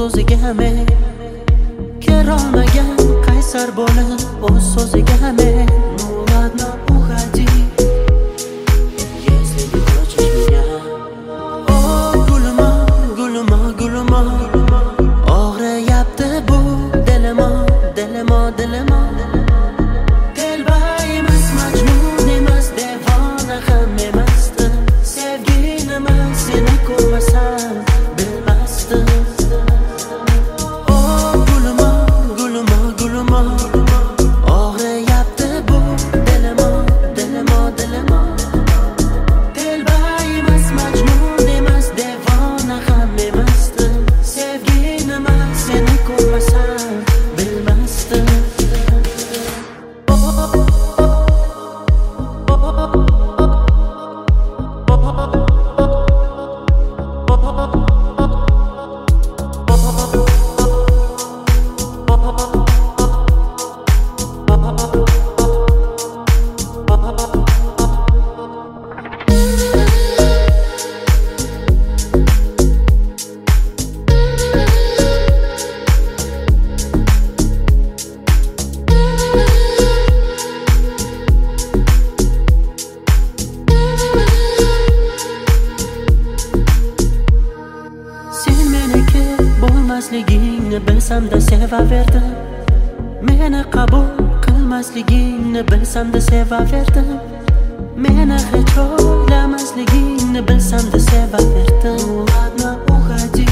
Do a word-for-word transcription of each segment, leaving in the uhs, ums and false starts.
o'ziga men kirolmagan qaysar bo'lib o'z so'ziga men ладно уходи если не хочешь меня о gulimo gulimo gulimo og'riyapti bu dilimo dilimo dilimo Telba emas majnun emas devona ham emasdim sevgi nima seni ko'rmasam bilmasdim o gulimo gulimo gulimo og'riyapti bu dilimo dilimo dilimo Telba emas majnun emas devona ham emasdim sevgi nima seni ko'rmasam bilmasdim Bilmasligingni bilsam-da sevaverdim meni qabul qilmasligingni bilsam-da sevaverdim meni hech o'ylamasligingni bilsam-da sevaverdim ладно уходи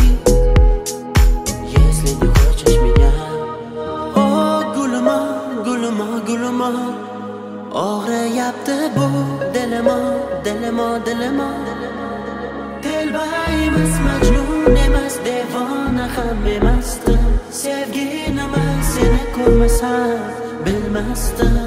если не хочешь меня o gulimo gulimo gulimo og'riyapti bu dilimo dilimo dilimo Telba emas majnun emas devona ham emasdim sevgi nima seni ko'rmasam bilmasdim